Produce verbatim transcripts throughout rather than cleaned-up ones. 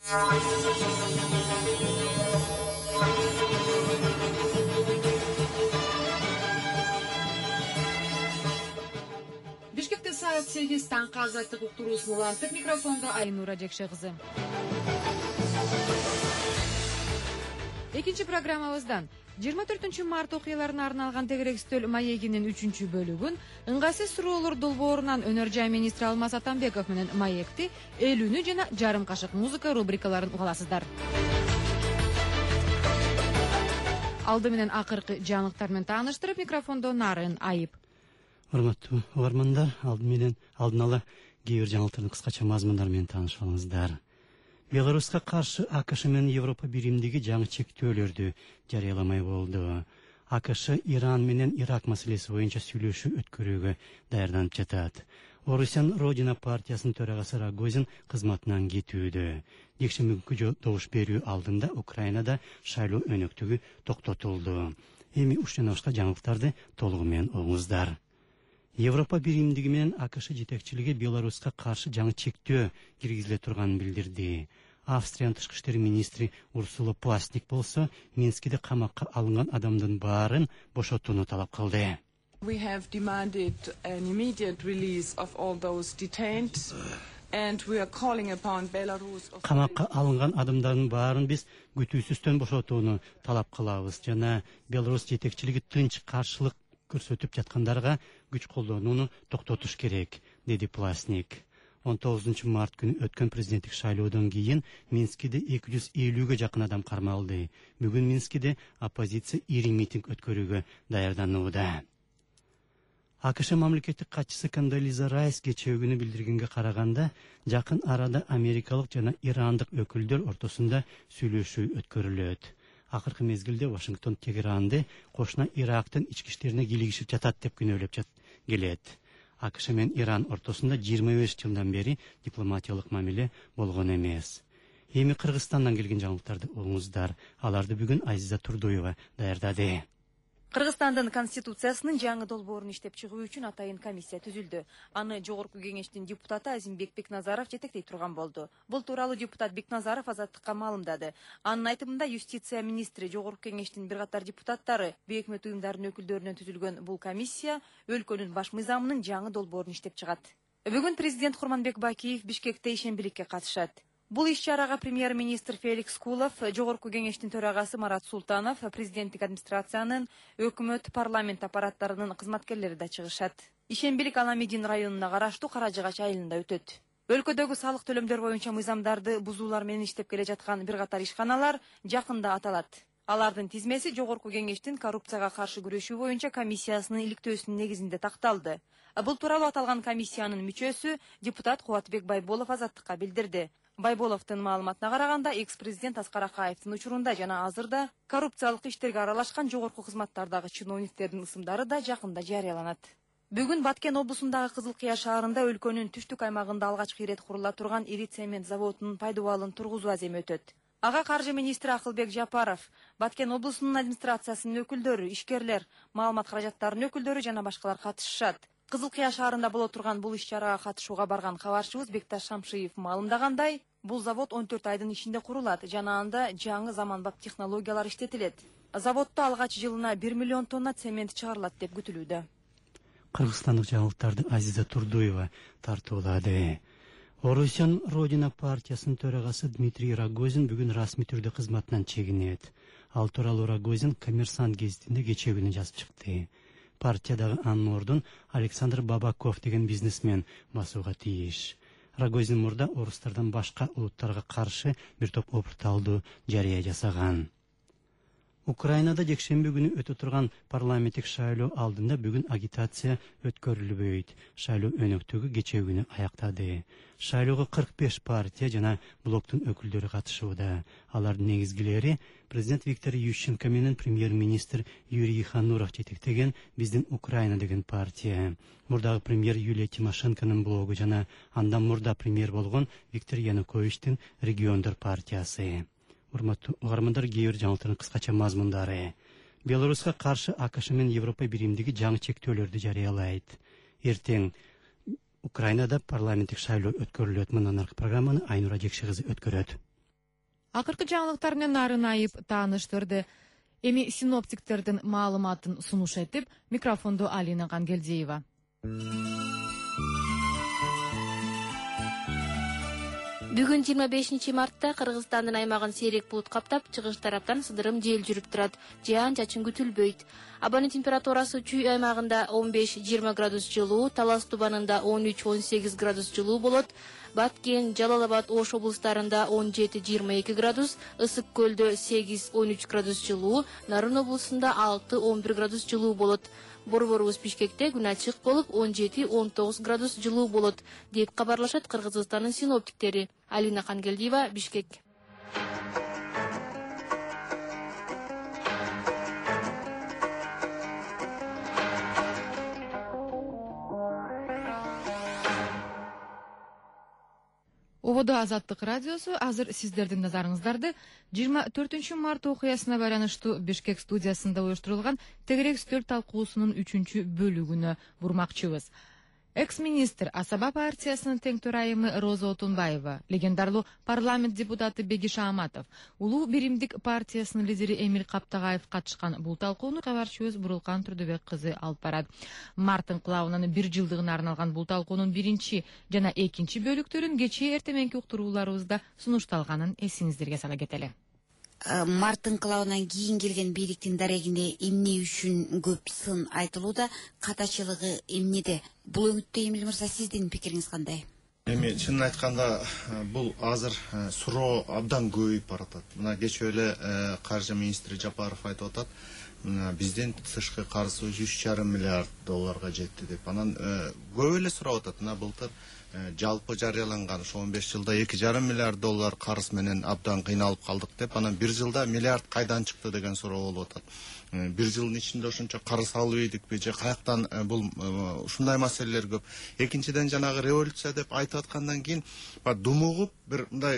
Бишкекте саат сегиз таңкы азаттык уктуруусун улантып, микрофондо Айнура Жекше кызы. Экинчи программабыздан жыйырма төртүнчү март окуяларына арналган тегерек стөл маегинин үчүнчү бөлүгүн ыңгайсыз суроолор долбоорунан өнөр жай министри Алмаз Атамбеков менен маекти, элүүнү жана жарым кашык музыка рубрикаларын угаласыздар. Алды менен акыркы жаңылыктар менен тааныштырып, микрофондо Нарын Айып. Урматтуу угармандар, алды менен алдын ала кээ бир жаңылыктардын кыскача мазмундары менен таанышып алыңыздар. Беларуска каршы АКШ менен Европа биримдиги жаңы чектөөлөрдү жарыяламай болду. АКШ Иран менен Ирак маселеси боюнча сүйлөшүү өткөрүүгө даярданып жатат. Орусиян Родина партиясынын төрагасы Рогозин кызматынан кетүүдө. Жекшембү добуш берүү алдында Украинада шайлоо өнөктүгү токтотулду. Эми ушундан башка жаңылыктарды толугу менен угуңуздар. Европа биримдиги менен АКШ жетекчилиги Беларуска каршы жаңы чектөө киргизиле турганын билдирди. Австриянын тышкы иштер министри Урсула Пластик болсо Минскиде камакка алынган адамдын баарын бошотууну талап кылды. We have demanded an immediate release of all those detained and we are calling upon Belarus. Камакка алынган адамдардын баарын биз күтүүсүздөн бошотууну талап кылабыз жана Беларусь жетекчилиги тынч каршылык көрсөтүп жаткандарга күч колдонууну токтотуш керек, деди Пластник. он тогузунчу март күнү өткөн президенттик шайлоодон кийин Минскиде эки жүз элүүгө жакын адам кармалды. Бүгүн Минскиде оппозиция ири митинг өткөрүүгө даярданууда. АКШ мамлекеттик катчысы Кондолиза Райс кечээ билдиргенге караганда, жакын арада америкалык жана ирандык өкүлдөр ортосунда сүйлөшүү өткөрүлөт. Акыркы мезгилде Вашингтон Тегеранды кошуна Ирактын ички иштерине кийлигишип жатат деп күнөөлөп жат келет. АКШ менен Иран ортосунда жыйырма беш жылдан бери дипломатиялык мамиле болгон эмес. Эми Кыргызстандан келген жаңылыктарды угуңуздар. Аларды бүгүн Азиза Турдуева даярдады. Кыргызстандын конституциясынын жаңы долбоорун иштеп чыгуу үчүн атайын комиссия түзүлдү. Аны Жогорку кеңештин депутаты Азимбек Бекназаров жетектей турган болду. Бул тууралуу депутат Бекназаров Азаттыкка маалымдады. Анын айтымында юстиция министри, Жогорку кеңештин бир катар депутаттары, бейөкмөт уюмдарынын өкүлдөрүнөн түзүлгөн бул комиссия өлкөнүн баш мыйзамынын жаңы долбоорун иштеп чыгат. Бүгүн президент Курманбек Бакиев Бишкекте ишембиликке катышат. Бул иш-чарага премьер-министр Феликс Кулов, Жогорку кеңештин төрагасы Марат Султанов, президенттик администрациянын, өкмөт, парламент аппараттарынын кызматкерлери да чыгышат. Ишембилик Аламедин районуна караштуу Каражыгач айылында өтөт. Өлкөдөгү салык төлөмдөр боюнча мыйзамдарды бузуулар менен иштеп келе жаткан бир катар ишканалар жакында аталат. Алардын тизмеси Жогорку кеңештин коррупцияга каршы күрөшүү боюнча комиссиясынын иликтөөсүнүн негизинде такталды. Бул тууралуу аталган комиссиянын мүчөсү депутат Кубатбек Байболов Азаттыкка билдирди. Байболовдун маалыматына караганда, экс-президент Аскар Акаевдин учурунда жана азырда коррупциялык иштерге аралашкан жогорку кызматтардагы чиновниктердин ысымдары да жакында жарыяланат. Бүгүн Баткен облусундагы Кызыл Кыя шаарында өлкөнүн түштүк аймагында алгачкы ирет курула турган ири цемент заводунун пайдубалын тургузуу аземи өтөт. Ага каржы министри Акылбек Жапаров, Баткен облусунун администрациясынын өкүлдөрү, ишкерлер, маалымат каражаттарынын өкүлдөрү жана башкалар катышышат. Кызыл Кыя шаарында боло турган бул иш-чарага катышууга барган кабарчыбыз Бекташ Шамшиев маалымдагандай, бул завод он төрт айдын ичинде курулат жана анда жаңы заманбап технологиялар иштетилет. Заводдо алгач жылына бир миллион тонна цемент чыгарылат деп күтүлүүдө. Кыргызстандык жаңылыктарды Азиза Турдуева тартуулады. Орусиян Родина партиясынын төрагасы Дмитрий Рогозин бүгүн расмий түрдө кызматынан чегинет. Ал тууралуу Рогозин Коммерсант гезитинде кечээ күнү жазып чыкты. Партиядагы анын ордун Александр Бабаков деген бизнесмен басууга тийиш. Рогозин мурда орустардан башка улуттарга каршы бир топ опурталдуу жарыя жасаган. Украинада жекшемби күнү өтө турган парламенттик шайлоо алдында бүгүн агитация өткөрүлбөйт. Шайлоо өнөктүгү кечээ күнү аяктады. Шайлоого кырк беш партия жана блоктун өкүлдөрү катышууда. Алардын негизгилери президент Виктор Ющенко менен премьер-министр Юрий Хануров жетектеген Биздин Украина деген партия. Мурдагы премьер Юлия Тимошенконун блогу жана андан мурда премьер болгон Виктор Януковичтин региондор партиясы. Урматтуу угармандар, кээ бир жаңылыктардын кыскача мазмундары. Беларуска каршы АКШ менен Европа биримдиги жаңы чектөөлөрдү жарыялайт. Эртең Украинада парламенттик шайлоо өткөрүлөт. Мындан аркы программаны Айнура Жекше кызы өткөрөт. Акыркы жаңылыктар менен Нарын Айып тааныштырды. Эми синоптиктердин маалыматын сунуш этип, микрофонду Алина Кангелдиева. Бүгүн жыйырма бешинчи мартта Кыргызстандын аймагын сейрек булут каптап, чыгыш тараптан сыдырым жел жүрүп турат. Жаан чачын күтүлбөйт. Абанын температурасы Чүй аймагында он беш жыйырма градус жылуу, Талас Тубанында он үч он сегиз градус жылуу болот. Баткен, Жалал-Абад, Ош облустарында он жети жыйырма эки градус, Ысык көлдө сегиз он үч градус жылуу, Нарын облусунда алты он бир градус жылуу болот. Борборубуз Бишкекте күн ачык болуп он жети он тогуз градус жылуу болот, деп кабарлашат Кыргызстандын синоптиктери. Алина Кангелдиева, Бишкек. Ободо Азаттык радиосу азыр сиздердин назарыңыздарды жыйырма төртүнчү март окуясына байланыштуу Бишкек студиясында уюштурулган тегерек үстөл талкуусунун үчүнчү бөлүгүнө бурмакчыбыз. Экс-министр Асаба партиясынын тең төрайымы Роза Отунбаева, легендарлуу парламент депутаты Бегиш Аматов, Улуу Биримдик партиясынын лидери Эмил Каптагаев катышкан бул талкууну кабарчыбыз Бурулкан Турдубек кызы алып барат. Март инкылабынын бир жылдыгына арналган бул талкуунун биринчи жана экинчи бөлүктөрүн кечээ эртеменки уктурууларыбызда сунушталганын эсиңиздерге сала кетели. Март инкылабынан кийин келген бийликтин дарегинде эмне үчүн көп сын айтылууда, катачылыгы эмнеде? Бул өңүттө Эмил мырза, сиздин пикириңиз кандай? Эми чынын айтканда бул азыр суроо абдан көбөйүп баратат. Мына кечээ эле каржы министри Жапаров айтып атат, биздин тышкы карызыбыз үч жарым миллиард долларга жетти деп. Анан көп эле сурап атат. Мына былтыр жалпы жарыяланган ошо он беш жылда эки жарым миллиард доллар карыз менен абдан кыйналып калдык деп, анан бир жылда миллиард кайдан чыкты деген суроо болуп атат. Бир жылдын ичинде ошончо карыз алып ийдикпи же каяктан? Бул ушундай маселелер көп. Экинчиден жанагы революция деп айтып аткандан кийин думугуп бир мындай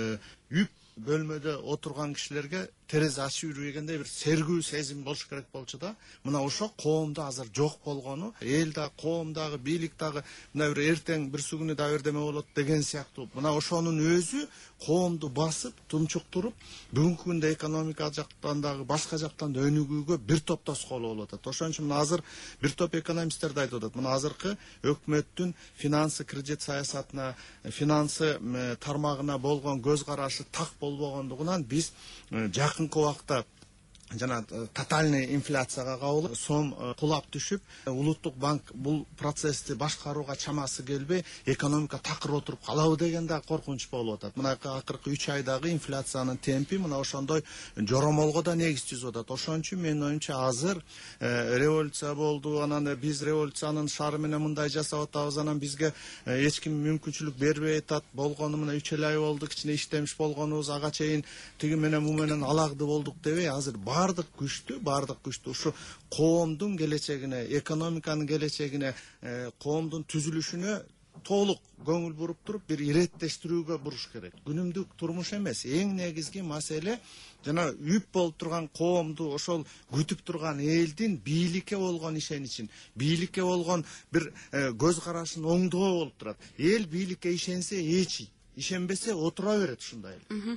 үп бөлмөдө отурган кишилерге терезе ачып жүргендей бир сергүү сезим болуш керек болчу да. Мына ошо коомдо азыр жок болгону, эл да, коом дагы, бийлик дагы мына бир эртең бир күнү да бердеме болот деген сыяктуу. Мына ошонун өзү коомду басып, тунчуктуруп, бүгүнкү күндө экономика жактан дагы, башка жактан да өнүгүүгө бир топ тоскоолу болуп атат. Ошон үчүн азыр бир топ экономисттер да айтып атат. Мына азыркы өкмөттүн финансы кредит саясатына, финансы тармагына болгон көз карашы так болбогондугунан биз жакынкы убакта жана тотальный инфляцияга кабылып, сом кулап түшүп, улуттук банк бул процессти башкарууга чамасы келбей, экономика такыр отуруп калабы деген да коркунуч болуп атат. Мына акыркы үч айдагы инфляциянын темпи мына ошондой жоромолго да негиз түзүп атат. Ошон үчүн менин оюмча азыр революция болду, анан биз революциянын шары менен мындай жасап атабыз, анан бизге эч ким мүмкүнчүлүк бербей атат. Болгону мына үч ай болду, кичине иштемиш болгонубуз, ага чейин тиги менен бу менен аларды болдук дебей, азыр бардык күчтү, бардык күчтү ушу коомдун келечегине, экономиканын келечегине, коомдун түзүлүшүнө толук көңүл буруп туруп, бир иреттештирүүгө буруш керек. Күнүмдүк турмуш эмес, эң негизги маселе жана үп болуп турган коомду, ошол күтүп турган элдин бийликке болгон ишеничин, бийликке болгон бир көз карашын оңдоо болуп турат. Эл бийликке ишенсе эчи, ишенбесе отура берет ушундай эле.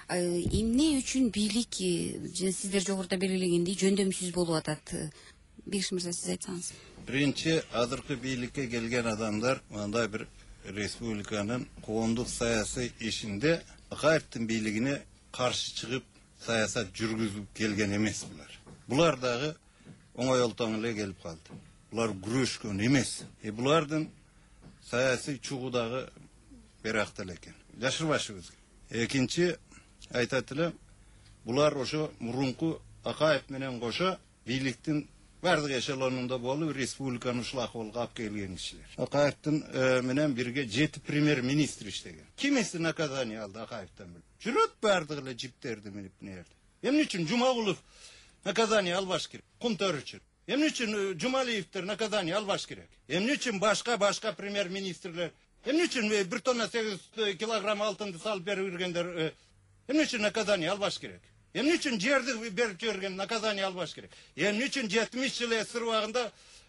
Эмне үчүн бийлик, сиздер жогоруда белгилегендей, жөндөмсүз болуп атат? Бегиш мырза, сиз айтсаңыз. Биринчи, азыркы бийликке келген адамдар мындай бир республиканын коомдук саясий ишинде Акаевдин бийлигине каршы чыгып саясат жүргүзүп келген эмес булар. Булар дагы оңой олтоң эле келип калды. Булар күрөшкөн эмес. Э булардын саясий чугу дагы беракта экен. Жашырбашыбыз. Экинчи, айтат элем, булар ошо мурунку Акаев менен кошо бийликтин бардык эшелонунда болуп, республиканы ушул акыбалга алып келген кишилер. Акаевдин менен бирге жети премьер-министр иштеген. Кимиси наказание алды Акаевден билип. Жүрөт бардык эле жиптерди минип нерди. Эмне үчүн Жумагулов наказание албаш керек? Кумтөр үчүн. Эмне үчүн Жумалиевдер наказание албаш керек? Эмне үчүн башка башка премьер-министрлер? Эмне үчүн бир тонна сегиз килограмм алтынды салып берип бергендер? Эмне үчүн наказание албаш керек? Эмне үчүн жерди берип жиберген наказание албаш керек? Эмне үчүн жетимиш жыл эсир убагында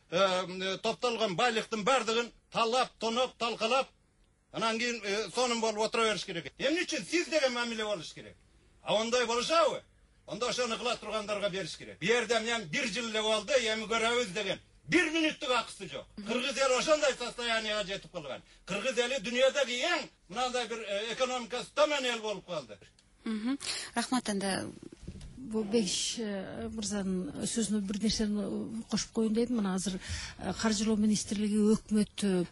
топтолгон байлыктын бардыгын талап, тоноп, талкалап, анан кийин сонун болуп отура бериш керек? Эмне үчүн сиз деген мамиле болуш керек? А ондай болышабы? Онда ошону кыла тургандарга бериш керек. Бу жерде мен бир жыл эле болду, эми көрөбүз деген бир мүнөттүк акысы жок. Кыргыз эли ошондой состоянияга жетип калган. Кыргыз эли дүйнөдөгү эң мындай бир экономикасы төмөн эл болуп калды. Рахмат. Анда бул Бегиш мырзанын сөзүнө бир нерсени кошуп коеюн дедим. Мына азыр каржылоо министрлиги, өкмөт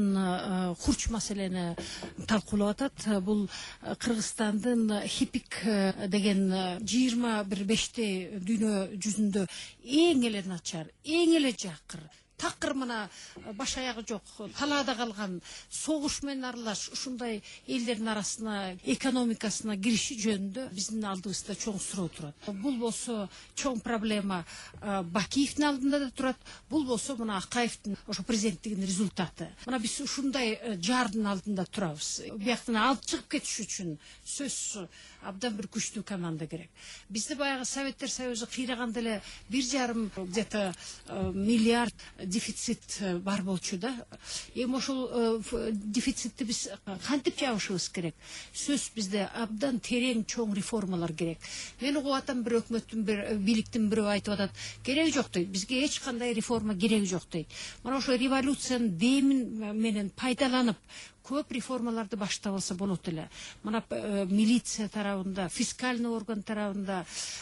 абдан хурч маселени талкуулап атат. Бул Кыргызстандын хипик деген жыйырма бир беште дүйнө жүзүндө эң эле начар, эң эле жакыр, такыр мына баш аягы жок, талаада калган, согуш менен аралаш ушундай элдердин арасына экономикасына кириши жөнүндө биздин алдыбызда чоң суроо турат. Бул болсо чоң проблема Бакиевдин алдында да турат, бул болсо мына Акаевдин ошо президенттигинин результаты. Мына биз ушундай жардын алдында турабыз. Бияктан алып чыгып кетиш үчүн сөзсүз абдан бир күчтүү команда керек. Бизде баягы Советтер Союзу кыйраганда эле бир жарым где-то миллиард дефицит бар болчу да. Эми ошол дефицитти биз кантип жабышыбыз керек? Сөз бизде абдан терең чоң реформалар керек. Мен угуп атам, бир өкмөттүн бир бийликтин бирөө айтып атат, кереги жок дейт. Бизге эч кандай реформа кереги жок дейт. Мына ошо революциянын демин менен пайдаланып көп реформаларды баштап алса болот эле. Мына милиция тарабында, фискальный орган тарабында,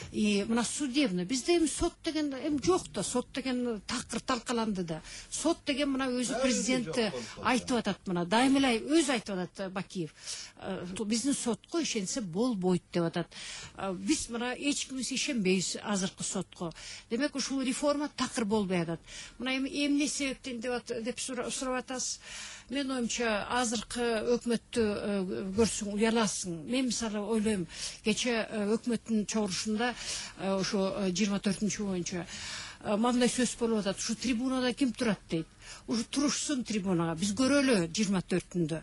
и мына судебный. Бизде эми сот деген эми жок да, сот деген такыр талкаланды да. Сот деген мына өзү президент айтып атат, мына дайым эле өзү айтып атат Бакиев. Биздин сотко ишенсе болбойт деп атат. Биз мына эч кимибиз ишенбейбиз азыркы сотко. Демек ушул реформа такыр болбой атат. Мына эми эмне себептен деп сурап атасыз. Мен оюмча азыркы өкмөттү көрсөң уяласың. Мен мисалы ойлойм, кече өкмөттүн чогулушунда ошо жыйырма төртүнчү боюнча мындай сөз болуп атат. Ушу трибунада ким турат дейт. Ушу турушсун трибунага. Биз көрөлү жыйырма төртүндө.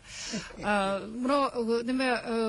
Мына неме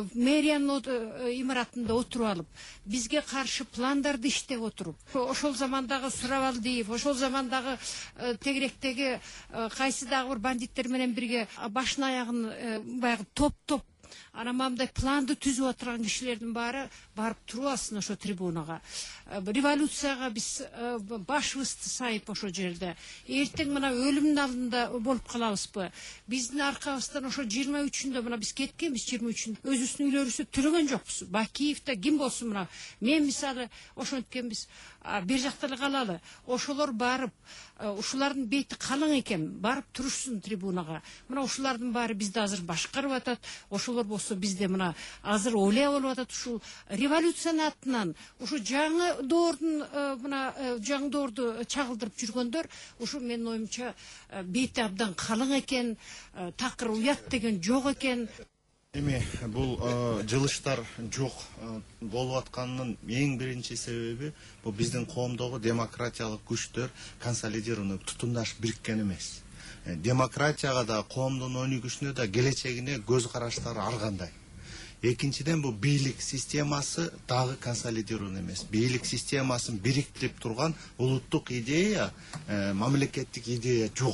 мэриянын имаратында отуруп алып, бизге каршы пландарды иштеп отуруп, ошол замандагы Суравалдиев, ошол замандагы тегеректеги кайсы дагы бир бандиттер менен бирге башын аягын баягы топ-топ ана мындай планды түзүп отурган кишилердин баары барып туруп алсын ошо трибунага. Революцияга биз башыбызды сайып ошо жерде. Эртең мына өлүмдүн алдында болуп калабызбы? Биздин аркабыздан ошо жыйырма үчүндө мына биз кеткенбиз, жыйырма үчүндө өзүбүздүн үйлөрүбүздү төлөгөн жокпуз. Бакиев да ким болсун мына. Мен мисалы ошонткенбиз. Бер жакта эле калалы. Ошолор барып, ушулардын бети калың экен, барып турушсун трибунага. Мына ушулардын баары бизди азыр башкарып атат. Ошолор болсо бизде мына азыр ойлой болуп атат. Ушул революциянын атынан, ушу жаңы доордун мына жаңы доорду чагылдырып жүргөндөр, ушу менин оюмча бети абдан калың экен, такыр уят деген жок экен. Эми бул жылыштар жок болуп атканынын эң биринчи себеби бул биздин коомдогу демократиялык күчтөр консолидированный тутумдаш бириккен эмес. Демократияга да, коомдун өнүгүшүнө да, келечегине көз караштары ар кандай. Экинчиден бул бийлик системасы дагы консолидированный эмес. Бийлик системасын бириктирип турган улуттук идея, мамлекеттик идея жок.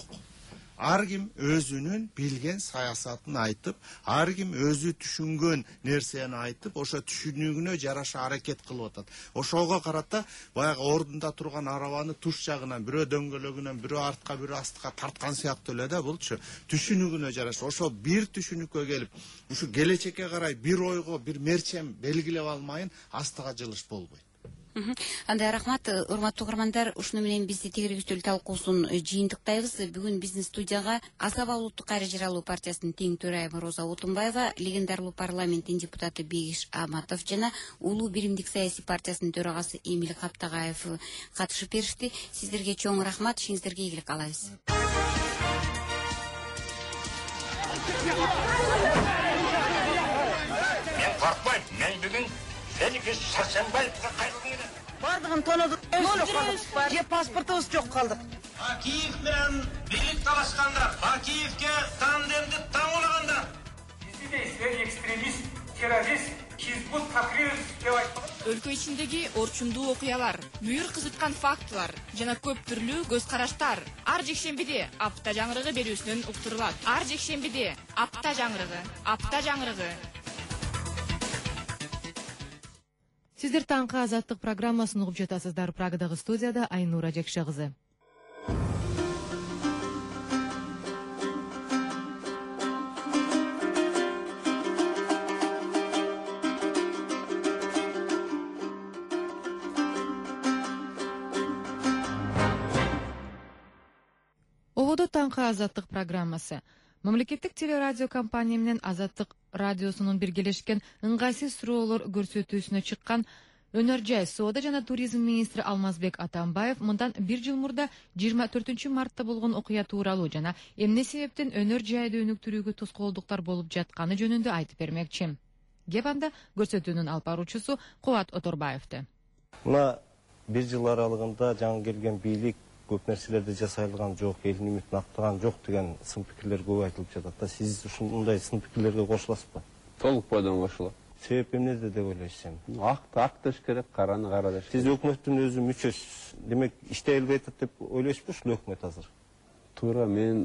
Ар ким өзүнүн билген саясатын айтып, ар ким өзү түшүнгөн нерсени айтып, ошо түшүнүгүнө жараша аракет кылып атат. Ошого карата баягы ордунда турган арабаны туш жагынан бирөө дөңгөлөгүнөн бирөө артка бирөө астка тарткан сыяктуу эле да булчу. Түшүнүгүнө жараша ошо бир түшүнүккө келип, ушу келечекке карай бир ойго, бир мерчем белгилеп алмайын, астыга жылыш болбойт. Андай рахмат, урматтуу угармандар, ушуну менен бизди тегерек үстөл талкуусун жыйынтыктайбыз. Бүгүн биздин студияга Асаба улуттук кайра жаралуу партиясынын тең төрайымы Роза Отунбаева, легендарлуу парламенттин депутаты Бегиш Аматов жана Улуу биримдик саясий партиясынын төрагасы Эмил Каптагаев катышып беришти. Сиздерге чоң рахмат, ишиңиздерге ийгилик каалайбыз. Мен коркпойм, мен бүгүн Феликс Сарсенбаевга кайрылгым келет. Бардыгын тонодук, же паспортубуз жок калдык. Бакиев менен бийлик талашкандар, Бакиевке тандемди таңуулагандар. Бизде экстремист, террорист, Хизбут Тахрир деп айтпаган. Өлкө ичиндеги орчундуу окуялар, мүйүр кызыткан фактылар жана көп түрлүү көз караштар ар жекшембиде апта жаңырыгы берүүсүнөн уктурулат. Ар жекшембиде апта жаңырыгы, апта жаңырыгы. Сиздер таңкы азаттык программасын угуп жатасыздар. Прагадагы студияда Айнура Жекше кызы. Ободо таңкы азаттык программасы. Мамлекеттик телерадио компания менен Азаттык радиосунун биргелешкен ыңгайсыз суроолор көрсөтүүсүнө чыккан өнөр жай соода жана туризм министри Алмазбек Атамбаев мындан бир жыл мурда жыйырма төртүнчү мартта болгон окуя тууралуу жана эмне себептен өнөр жайды өнүктүрүүгө тоскоолдуктар болуп жатканы жөнүндө айтып бермекчи. Кеп анда көрсөтүүнүн алып баруучусу Кубат Оторбаевди. Мына бир жыл аралыгында жаңы келген бийлик көп нерселерди жасай алган жок, элдин үмүтүн актаган жок деген сын пикирлер көп айтылып жатат да. Сиз ушундай сын пикирлерге кошуласызбы? Толук бойдон кошулам. Себеп эмнеде деп ойлойсуз эми? Акты ак деш керек, караны кара деш. Сиз өкмөттүн өзү мүчөсүз. Демек иштей албай атат деп ойлойсузбу ушул өкмөт азыр? Туура мен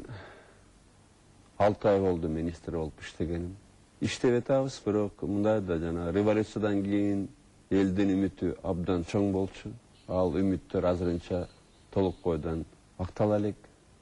алты ай болду министр болуп иштегеним. Иштеп атабыз, бирок мындай да жана революциядан кийин элдин үмүтү абдан чоң болчу. Ал үмүттөр азырынча толук бойдон актала элек.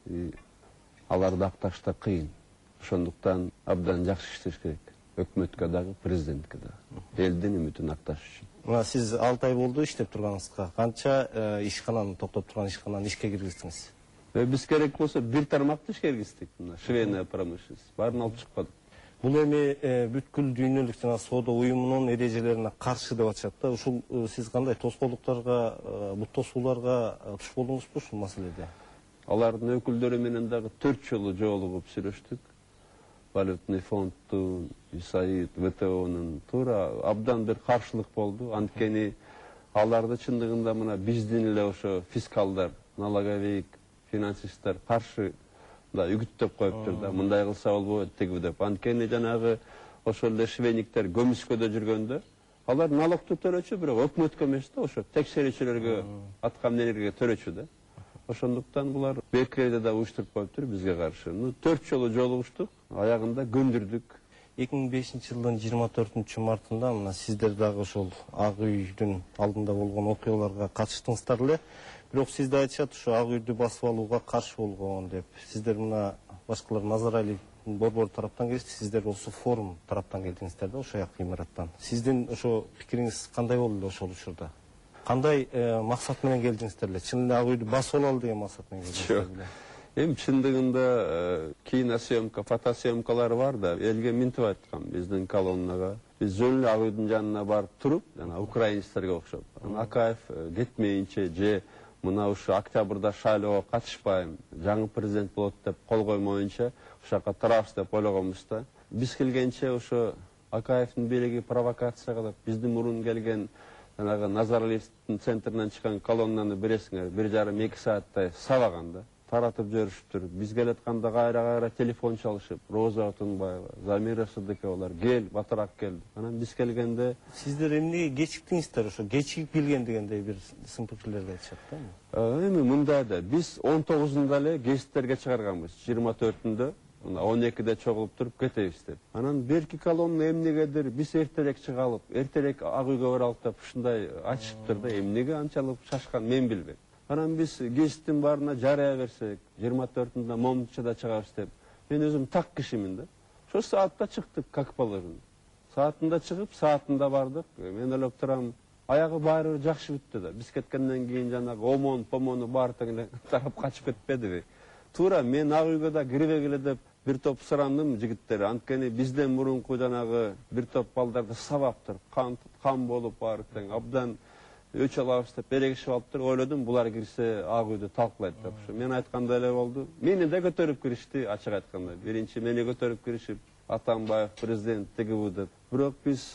Аларды акташта кыйын. Ошондуктан абдан жакшы иштеш керек. Өкмөткө дагы, президентке дагы. Элдин үмүтүн акташ үчүн. Мына сиз алты ай болду иштеп турганыңызга. Канча ишкананы, токтоп турган ишкананы ишке киргиздиңиз? Биз керек болсо бир тармакты ишке киргиздик. Мына швейная промышленность. Баарын алып чыкпадык. Бул эми бүткүл дүйнөлүк жана соода уюмунун эрежелерине каршы деп атышат да. Ушул сиз кандай тоскоолдуктарга, бут тосууларга туш болдуңузбу ушул маселеде? Алардын өкүлдөрү менен дагы төрт жолу жолугуп сүйлөштүк. Валютный фондтун, ЮСАИД, ВТОнун туура абдан бир каршылык болду. Анткени аларды чындыгында мына биздин эле ошо фискалдар, налоговик, финансисттер каршы да үгүттөп коюптур да. Мындай кылса болбойт тиги деп. Анткени жанагы ошол эле швейниктер көмүскөдө жүргөндө алар налогту төлөчү, бирок өкмөткө эмес да, ошо текшерүүчүлөргө, аткамнелерге төлөчү да. Ошондуктан булар бекерде да уюштуруп коюптур бизге каршы. Ну төрт жолу жолугуштук, аягында көндүрдүк. эки миң бешинчи жылдын жыйырма төртүнчү мартында мына сиздер дагы ошол Ак үйдүн алдында болгон окуяларга катыштыңыздар эле. Бирок сизде айтышат, ушу Ак үйдү басып алууга каршы болгон деп. Сиздер мына башкалар Назаралиевдин борбору тараптан келишти, сиздер болсо форум тараптан келдиңиздер да, ошо як имараттан. Сиздин ошо пикириңиз кандай болду эле ошол учурда? Кандай максат менен келдиңиздер эле? Чын эле Ак үйдү басып алалы деген максат менен келдиңиздер беле? Эми чындыгында киносъемка, фотосъемкалар бар да, элге минтип айткам биздин колоннага. Биз жөн эле Ак үйдүн жанына барып туруп, жана украинецтерге окшоп, Акаев кетмейинче же мына ушу октябрда шайлоого катышпайм, жаңы президент болот деп кол коймоюнча ошол жака турабыз деп ойлогонбуз да. Биз келгенче ошо Акаевдин бийлиги провокация кылып, биздин мурун келген жанагы Назаралиевдин центринен чыккан колоннаны бересиңер, бир жарым эки сааттай сабаган да. Таратып жүрүштүр. Биз келатканда кайра-кайра телефон чалышып, Роза Отунбаева, Замира Сыдыковалар кел, батыраак кел. Анан биз келгенде сиздер эмнеге кечиктиңиздер, ошо кечигип келген дегендей бир сын пикирлерди айтышат да. Эми мындай да, биз он тогузунда эле гезиттерге чыгарганбыз, жыйырма төртүндө. Мына он экиде чогулуп туруп кетебиз деп. Анан берки колонна эмнегедир биз эртерээк чыгалып, эртерээк Ак үйгө баралык деп ушундай айтышыптыр да. Эмнеге анчалык шашкан мен билбейм. Анан биз гезиттин баарына жарыя берсек, жыйырма төртүндө Момчада чыгабыз деп. Мен өзүм так кишимин да. Ошо саатта чыктык, как положено. Саатында чыгып, саатында бардык. Мен ойлоп турам, аягы баары жакшы бүттү да. Биз кеткенден кийин жанагы омон, помону баары тең тарап качып кетпедиби? Туура мен Ак үйгө да кирбегиле деп бир топ сурандым жигиттер. Анткени бизден мурунку жанагы бир топ балдарды сабап туруп, кан кан болуп баары тең абдан өч алабыз деп берегишип алыптыр. Ойлодум, булар кирсе Ак үйдү талкуулайт деп. Мен айткандай эле болду. Мени да көтөрүп киришти, ачык айтканда. Биринчи мени көтөрүп киришип, Атамбаев президент тигибу деп. Бирок биз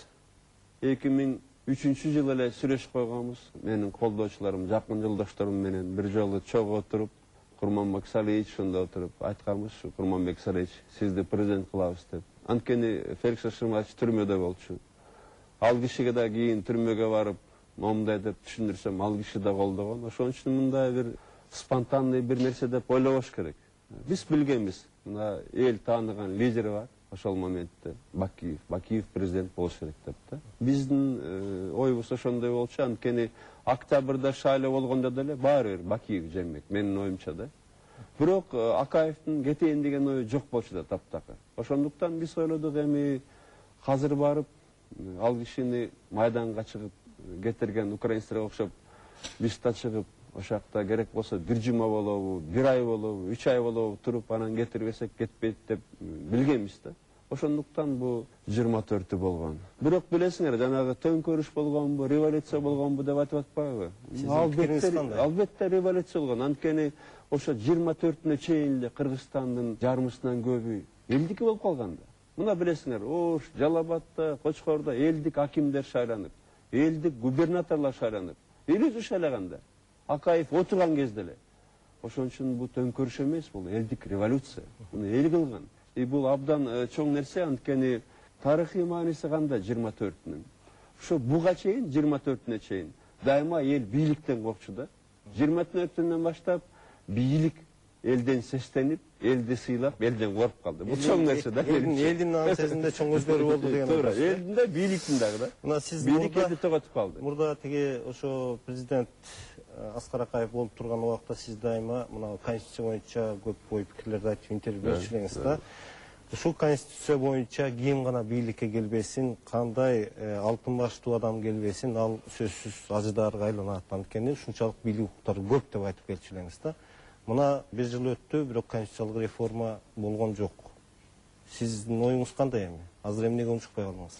эки миң үчүнчү жылы эле сүйлөшүп койгонбуз. Менин колдоочуларым, жакын жолдошторум менен бир жолу чогуу отуруп, Курманбек Салиевич ошондо отуруп айтканбыз, Курманбек Салиевич, сизди президент кылабыз деп. Анткени Феликс Шымаевич түрмөдө болчу. Ал кишиге да кийин түрмөгө барып момундай деп түшүндүрсөм, ал киши да колдогон. Ошон үчүн мындай бир спонтанный бир нерсе деп ойлобош керек. Биз билгенбиз, мына эл тааныган лидер бар. ошол моментте Бакиев Бакиев президент болуш керек деп да. Биздин оюбуз ошондой болчу. Анткени октябрда шайлоо болгондо деле баары бир Бакиев жеңмек, менин оюмча да. Бирок Акаевдин кетейин деген ою жок болчу да таптакы. Ошондуктан биз ойлодук, эми азыр барып ал кишини майданга чыгып кетирген украинецтерге окшоп биз да чыгып ошакта керек болсо бир жума болобу, бир ай болобу, үч ай болобу туруп анан кетирбесек кетпейт деп билгенбиз да. Ошондуктан бу жыйырма төртү болгон. Бирок билесиңер, жанагы төңкөрүш болгонбу, революция болгонбу деп айтып атпайбы? Албетте, албетте революция болгон. Анткени ошо жыйырма төртүнө чейин эле Кыргызстандын жарымысынан көбү элдики болуп калган да. Мына билесиңер, Ош, Жалал-Абадта, Кочкордо элдик акимдер шайланып, элдик губернаторлор шайланып, элүү шайлаганда. Акаев отурган кезде эле. Ошон үчүн бул төңкөрүш эмес, бул элдик революция. Муну эл кылган. И бул абдан чоң нерсе, анткени тарыхый мааниси кандай жыйырма төртүнүн. Ошо буга чейин жыйырма төртүнө чейин дайыма эл бийликтен коркчу да. жыйырма төртүнөн баштап бийлик элден сестенип, элди сыйлап, элден коркуп калды. Бул чоң нерсе да. Элдин ансезинде чоң өзгөрүү болду деген. Туура, элдин да бийликтин дагы да. Мына сиз бийлик элди тоготуп калды. Мурда тиги ошо президент Аскар Акаев болуп турган убакта сиз дайыма мына конституция боюнча көп ой пикирлерди айтып интервью берип жүрсүңүз да. Ушул конституция боюнча ким гана бийликке келбесин, кандай алтын баштуу адам келбесин, ал сөзсүз ажыдарга айланат. Анткени ушунчалык бийлик укуктары көп деп айтып келчүлеңиз да. Мына бир жыл өттү, бирок конституциялык реформа болгон жок. Сиздин оюңуз кандай эми? Азыр эмнеге унчукпай калдыңыз?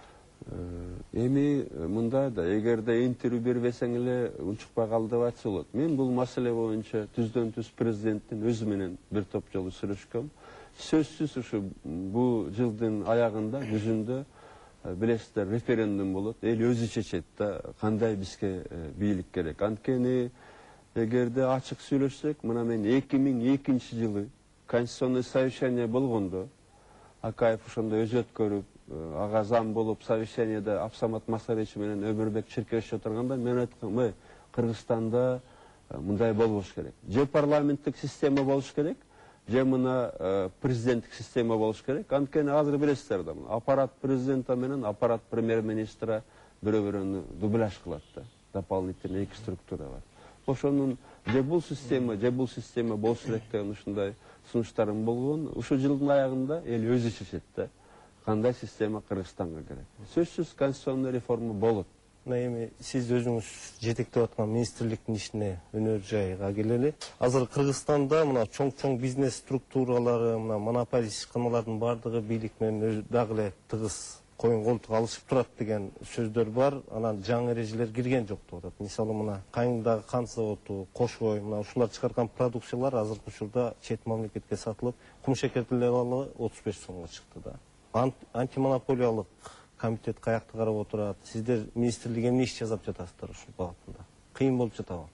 Эми мындай да, эгерде интервью бербесең эле унчукпай калды деп айтса болот. Мен бул маселе боюнча түздөн түз президенттин өзү менен бир топ жолу сүрөшкөм. Сөзсүз ушу бул жылдын аягында, жүзүндө билесиздер референдум болот. Эл өзү чечет да, кандай бизге бийлик керек. Анткени эгерде ачык сүйлөшсөк, мына мен эки миң экинчи жылы конституционный совещание болгондо Акаев ошондо өзөт көрүп, ага зам болуп, совещаниеде Абсамат Масарович менен Өмүрбек Чиркешев отурганда мен айткам, "Ой, Кыргызстанда мындай болбош керек. Же парламенттик система болуш керек, же мына президенттик система болуш керек." Анткени азыр билесиздер да, аппарат президента менен аппарат премьер-министра бирөө-бирөөнү дубляж кылат да. Дополнительно эки структура бар. Ошонун же бул система, же бул система болуш керек деген ушундай сунуштарым болгон. Ушул жылдын аягында эл өзү чечет да. Кандай система Кыргызстанга керек. Сөзсүз конституционный реформа болот. Мына эми сиз өзүңүз жетектеп аткан министрликтин ишине өнөр жайга келели. Азыр Кыргызстанда мына чоң-чоң бизнес структуралары, мына монополист ишканалардын бардыгы бийлик менен дагы эле тыгыз коюн колтук алышып турат деген сөздөр бар. Анан жаңы эрежелер кирген жок деп атат. Мисалы мына Кайыңдагы кант заводу, Кошой, мына ушулар чыгарган продукциялар азыркы учурда чет мамлекетке сатылып, кум шекертелери отуз беш сомго чыкты да. Антимонополиялык комитет каякта карап отурат. Сиздер министрликке эмне иш жасап жатасыздар ушул багытында? Кыйын болуп жатабы?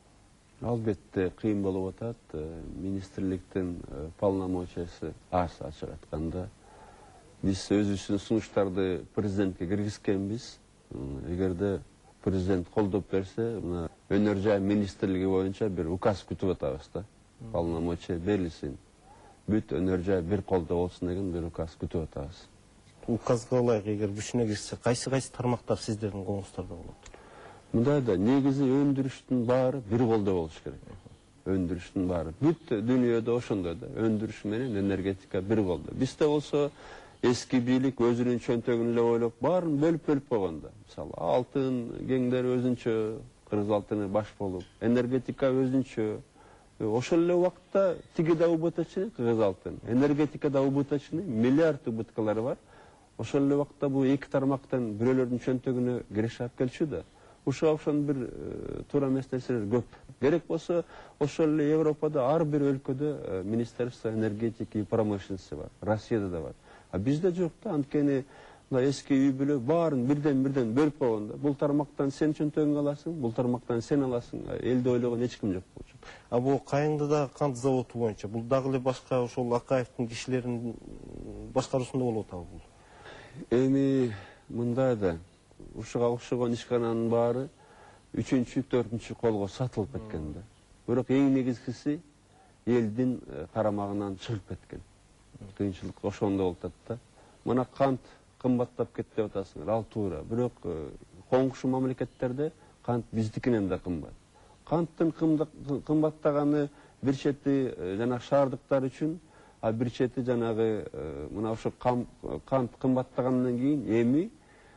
Албетте кыйын болуп атат. Министрликтин полномочиясы аз, ачык айтканда. Биз өзүбүздүн сунуштарды президентке киргизкенбиз. Эгерде президент колдоп берсе, мына өнөр жай министрлиги боюнча бир указ күтүп атабыз да. Полномочия берилсин. Бүт өнөр жай бир колдо болсун деген бир указ күтүп атабыз. Указга ылайык эгер күчүнө кирсе, кайсы-кайсы тармактар сиздердин колуңуздарда болот? Мындай да, негизи өндүрүштүн баары бир колдо болуш керек. Өндүрүштүн баары. Бүт дүйнөдө ошондой да, өндүрүш менен энергетика бир колдо. Бизде болсо эски бийлик өзүнүн чөнтөгүн эле ойлоп, баарын бөлүп-бөлүп койгонда. Мисалы, алтын кеңдер өзүнчө, кыргыз алтыны баш болуп, энергетика өзүнчө. Ошол эле убакта тиги да убыточный, кыргыз алтын. Энергетика да убыточный, миллиард убыткалары бар. Ошол эле убакта бул эки тармактан бирөөлөрдүн чөнтөгүнө киреше алып келчү да. Ушуга окшогон бир туура эмес нерселер көп. Керек болсо, ошол эле Европада ар бир өлкөдө Министерство энергетики и промышленности бар. Россияда да бар. А бизде жок да, анткени эски үй бүлө баарын бирден-бирден бөлүп койгонда, бул тармактан сен чөнтөгүңдү аласың, бул тармактан сен аласың. Элди ойлогон эч ким жок болчу. А бул Кайыңдагы кант заводу боюнча бул дагы эле башка ошол Акаевдин кишилеринин башкаруусунда болуп атабы бул? Эми мындай да, ушуга окшогон ишкананын баары үчүнчү, төртүнчү колго сатылып кеткен да. Бирок эң негизгиси элдин карамагынан чыгып кеткен. Кыйынчылык ошондо болуп атат да. Мына кант кымбаттап кетти деп атасыңар, ал туура. Бирок коңшу мамлекеттерде кант биздикинен да кымбат. Канттын кымбаттаганы бир чети жана шаардыктар үчүн, а бир чети жанагы мына ошо кант кымбаттагандан кийин эми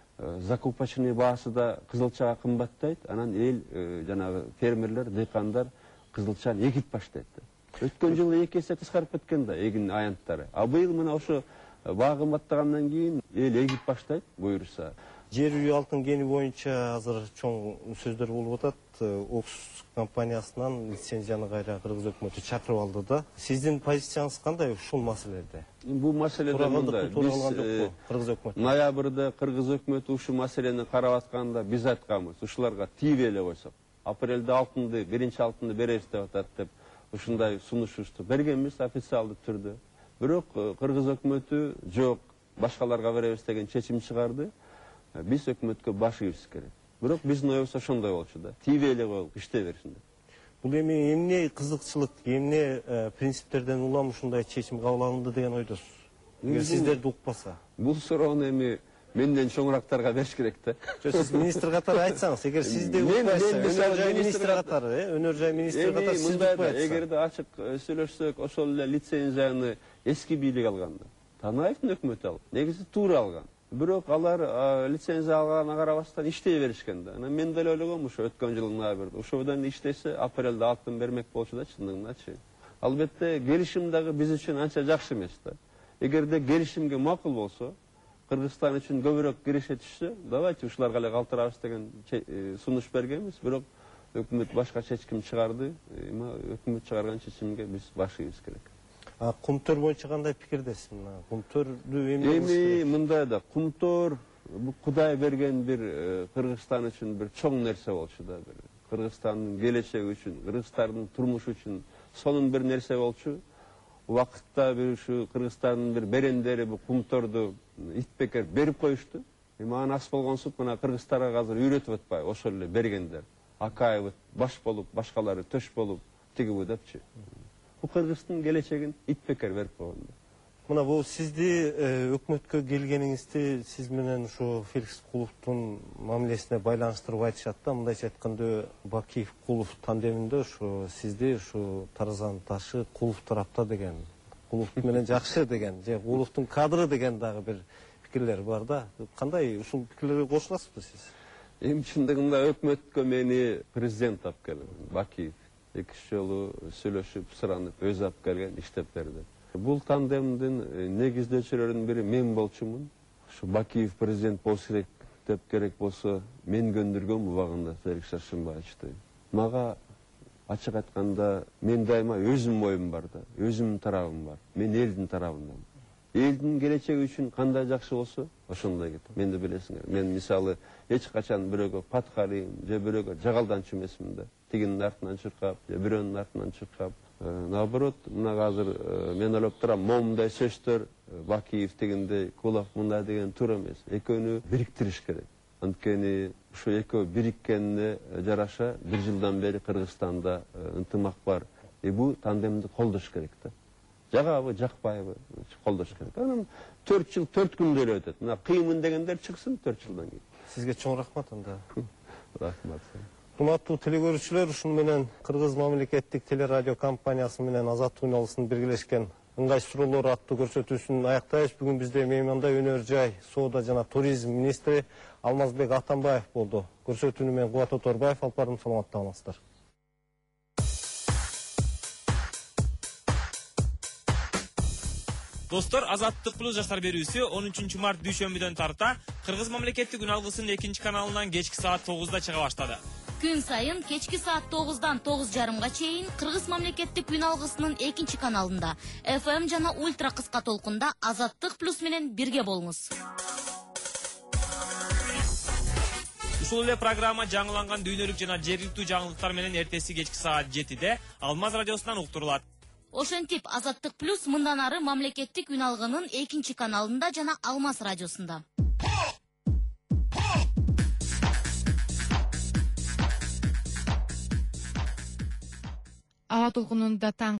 закупочный баасы да кызылчага кымбаттайт, анан эл жанагы фермерлер, дыйкандар кызылчаны эгип баштайт. Өткөн жылы эки эсе кыскарып кеткен да эгин аянттары. А быйыл мына ошо баа кымбаттагандан кийин эл эгип баштайт буюрса. Жер үй алтын кени боюнча азыр чоң сөздөр болуп атат. Окс компаниясынан лицензияны кайра кыргыз өкмөтү чакырып алды да. Сиздин позицияңыз кандай ушул маселеде? Бул маселеде мындай, биз кыргыз өкмөтү ноябрда кыргыз өкмөтү ушул маселени карап атканда биз айтканбыз, ушуларга тийбей эле койсок. Апрелде алтынды, биринчи алтынды беребиз деп атат деп ушундай сунушубузду бергенбиз официалдуу түрдө. Бирок кыргыз өкмөтү жок, башкаларга беребиз деген чечим чыгарды. Биз өкмөткө баш ийишибиз керек. Бирок биздин оюбуз ошондой болчу да. Тийбей эле коелук, иштей берсин деп. Бул эми эмне кызыкчылык, эмне принциптерден улам ушундай чечим кабыл алынды деген ойдосуз? Эгер сиздерди укпаса. Бул суроону эми менден чоңураактарга бериш керек да. Сиз министр катары айтсаңыз, эгер сизди укпайса, өнөр жай министр катары, э, өнөр жай министр катары сиз укпайсыз. Эгерде ачык сүйлөшсөк, ошол эле лицензияны эски бийлик алганда, Танаевдин өкмөтү алган. Негизи туура алган. Бирок алар лицензия алганына карабастан иштей беришкен да. Анан мен деле ойлогом, ушу өткөн жылдын ноябрда ошодон иштесе, апрелде алтын бермек болчу да чындыгыначы. Албетте келишим дагы биз үчүн анча жакшы эмес да. Эгерде келишимге макул болсо, Кыргызстан үчүн көбүрөөк киреше түшсө, давайте ушуларга эле калтырабыз деген сунуш бергенбиз. Бирок өкмөт башка чечим чыгарды. Өкмөт чыгарган чечимге биз баш ийишибиз керек. А кумтөр боюнча кандай пикирдесиз? Кумтөрдү эмне эми мындай да, кумтөр бул Кудай берген бир Кыргызстан үчүн бир чоң нерсе болчу да. Кыргызстандын келечеги үчүн, кыргыздардын турмушу үчүн сонун бир нерсе болчу. Убакытта бир ушу Кыргызстандын бир берендери бул кумторду итбекер берип коюшту. Эми аны ас болгонсуп мына кыргыздарга азыр үйрөтүп атпайбы, ошол эле бергендер. Акаев баш болуп, башкалары төш болуп, тигиби депчи. Бул Кыргыздын келечегин итбекер берип койгон. Мына бул сизди өкмөткө келгениңизди сиз менен ушу Феликс Куловдун мамилесине байланыштырып айтышат да. Мындайча айтканда, Бакиев Кулов тандеминде ушу сизди ушу таразанын ташы Кулов тарапта деген, Кулов менен жакшы деген, же Куловдун кадры деген дагы бир пикирлер бар да. Кандай ушул пикирлерге кошуласызбы сиз? Эми чындыгында өкмөткө мени президент алып келди, Бакиев. Эки жолу сүйлөшүп, суранып, өзү алып келген, иштеп берди. Бул тандемдин негиздөөчүлөрүнүн бири мен болчумун. Ушу Бакиев президент болсо керек деп керек болсо, мен көндүргөм убагында Феликс Шаршымбаевичти. Мага ачык айтканда, мен дайыма өзүм оюм бар да, өзүмдүн тарабым бар. Мен элдин тарабындамын. Элдин келечеги үчүн кандай жакшы болсо, ошондой кетем. Мен да билесиңер. Мен мисалы эч качан бирөөгө паткарайм, же бирөөгө жагалданчу эмесмин да. Тигинин артынан чуркап, же бирөөнүн артынан чуркап. Наоборот, мына азыр мен ойлоп турам, момундай сөздөр Бакиев дегендей, Кулов мындай деген туура эмес. Экөөнү бириктириш керек. Анткени ушу экөө бириккенине жараша бир жылдан бери Кыргызстанда ынтымак бар. И бул тандемди колдош керек да. Жагабы, жакпайбы, колдош керек. Анан төрт жыл төрт күндө эле өтөт. Мына кыймын дегендер чыксын төрт жылдан кийин. Сизге чоң рахмат анда. Рахмат. Урматтуу телекөрүүчүлөр, ушун менен Кыргыз мамлекеттик телерадио компаниясы менен Азаттык үналысынын биргелешкен ыңгай суроолор аттуу көрсөтүүсүн аяктайбыз. Бүгүн бизде мейманда өнөр жай, соода жана туризм министри Алмазбек Атамбаев болду. Көрсөтүүнү мен Кубат Оторбаев алып бардым. Саламатта калыңыздар. Достор, Азаттык плюс жаштар берүүсү он үчүнчү март дүйшөмбүдөн тарта Кыргыз мамлекеттик үн алгысынын экинчи каналынан кечки саат тогузда чыга баштады. Күн сайын кечки саат тогуздан тогуз жарымга чейин Кыргыз мамлекеттик үн алгысынын экинчи каналында эф эм жана ультра кыска толкунда Азаттык плюс менен бирге болуңуз. Ушул эле программа жаңыланган дүйнөлүк жана жергиликтүү жаңылыктар менен эртеси кечки саат жетиде Алмаз радиосунан уктурулат. Ошентип Азаттык плюс мындан ары мамлекеттик үн алгынын экинчи каналында жана Алмаз радиосунда. Аба толкунунда таң